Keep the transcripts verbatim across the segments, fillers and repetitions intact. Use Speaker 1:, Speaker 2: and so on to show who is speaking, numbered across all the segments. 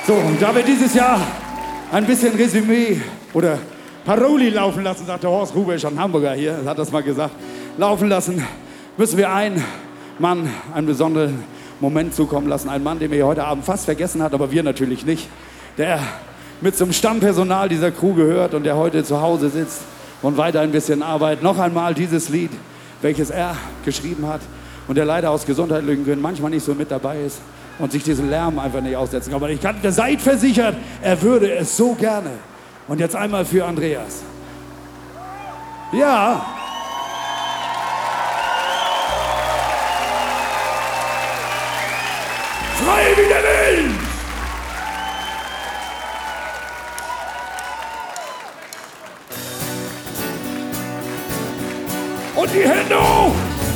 Speaker 1: So, und da wir dieses Jahr ein bisschen Resümee oder Paroli laufen lassen, sagte Horst Rubisch, ein Hamburger hier, hat das mal gesagt, laufen lassen, müssen wir einen Mann einen besonderen Moment zukommen lassen. Ein Mann, den wir heute Abend fast vergessen hat, aber wir natürlich nicht. Der mit zum Stammpersonal dieser Crew gehört und der heute zu Hause sitzt und weiter ein bisschen arbeitet. Noch einmal dieses Lied, welches er geschrieben hat und der leider aus gesundheitlichen Gründen manchmal nicht so mit dabei ist und sich diesen Lärm einfach nicht aussetzen kann. Aber ich kann, seid versichert, er würde es so gerne. Und jetzt einmal für Andreas. Ja. Frei wie der Wind! Und die Hände hoch!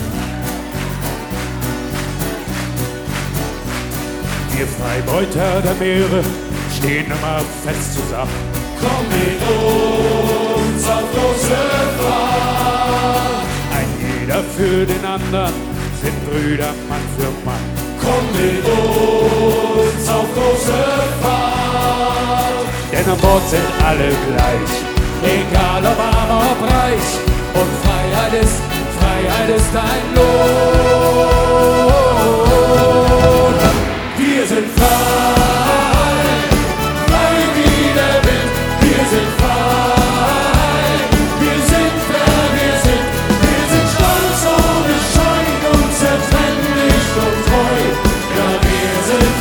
Speaker 1: Wir Freibeuter der Meere stehen immer fest zusammen.
Speaker 2: Komm mit uns auf große Fahrt.
Speaker 1: Ein jeder für den anderen sind Brüder Mann für Mann.
Speaker 2: Komm mit uns auf große Fahrt.
Speaker 1: Denn an Bord sind alle gleich,
Speaker 2: Egal ob arm, ob reich. Und Freiheit ist, Freiheit ist ein Lohn. Wir sind frei, frei wie der Wind. Wir sind frei, wir sind wer wir sind. Wir sind stolz ohne Scheu und zertrennlich und treu. Ja, wir sind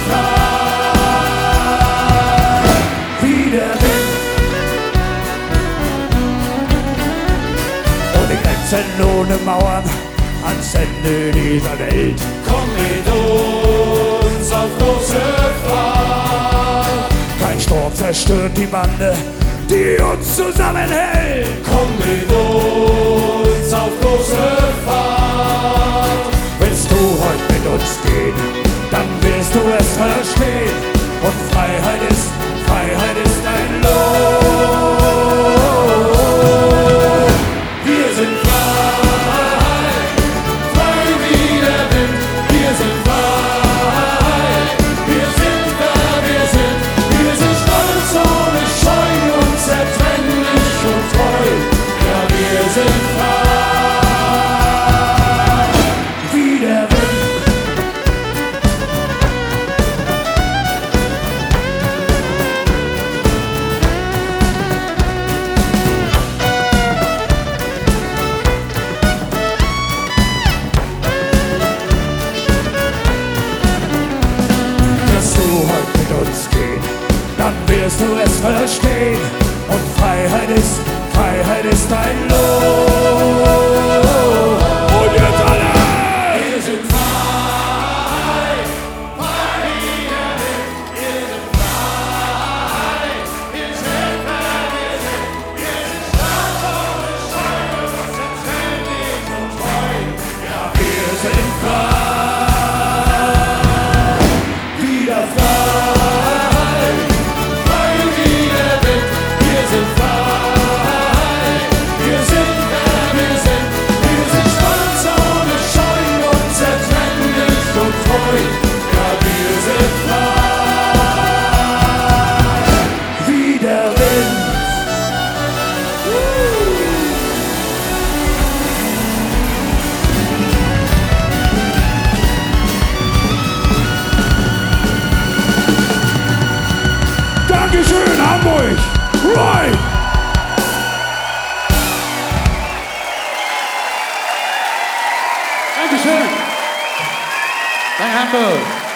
Speaker 2: frei wie der Wind.
Speaker 1: ohne Grenzen, ohne Mauern, ans Ende dieser Welt.
Speaker 2: Komm mit uns auf große Fahrt.
Speaker 1: Kein Sturm zerstört die Bande, die uns zusammenhält.
Speaker 2: Komm mit uns auf große Fahrt.
Speaker 1: Willst du heute mit uns gehen, dann wirst du es verstehen. Und Freiheit ist, Freiheit ist ein Lohn.
Speaker 2: Wir sind frei, frei wie der Wind. Wir sind frei, wir sind wer wir sind. Wir sind stolz ohne Scheu und zertrennlich und treu. Ja, wir sind frei wie der Wind.
Speaker 1: Wirst du heute mit uns gehen, dann wirst du es verstehen. Und Freiheit ist, Freiheit ist ein Lohn. Und jetzt alle!
Speaker 2: Wir sind frei, frei wie der Wind. Wir sind frei, wir sind wer wir sind. Wir sind stolz ohne Scheu und zertrennlich und treu. Ja, wir sind frei, wieder frei, frei wie der Wind. Wir sind frei, wir sind wer wir sind. Wir sind stolz ohne Scheu und zertrennlich und treu. Ja, wir sind frei
Speaker 1: Wie der Wind. Dankeschön, Hamburg! Right!
Speaker 3: Dankeschön. Danke, Hamburg.